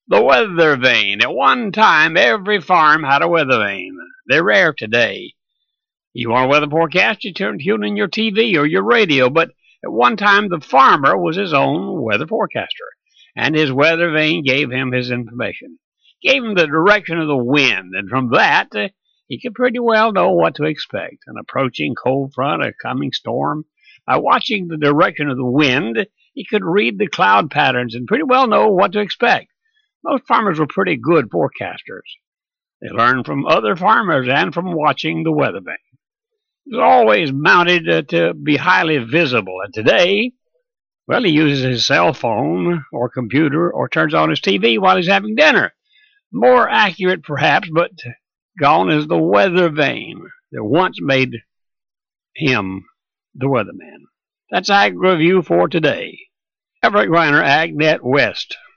The weather vane. At one time, every farm had a weather vane. They're rare today. You want a weather forecast, you tune in your TV or your radio, but at one time the farmer was his own weather forecaster, and his weather vane gave him his information, gave him the direction of the wind, and from that he could pretty well know what to expect, an approaching cold front, a coming storm. By watching the direction of the wind, he could read the cloud patterns and pretty well know what to expect. Most farmers were pretty good forecasters. They learned from other farmers and from watching the weather vane. It was always mounted to be highly visible, and today, well, he uses his cell phone or computer or turns on his TV while he's having dinner. More accurate, perhaps, but gone is the weather vane that once made him the weatherman. That's Ag Review for today. Everett Griner, AgNet West.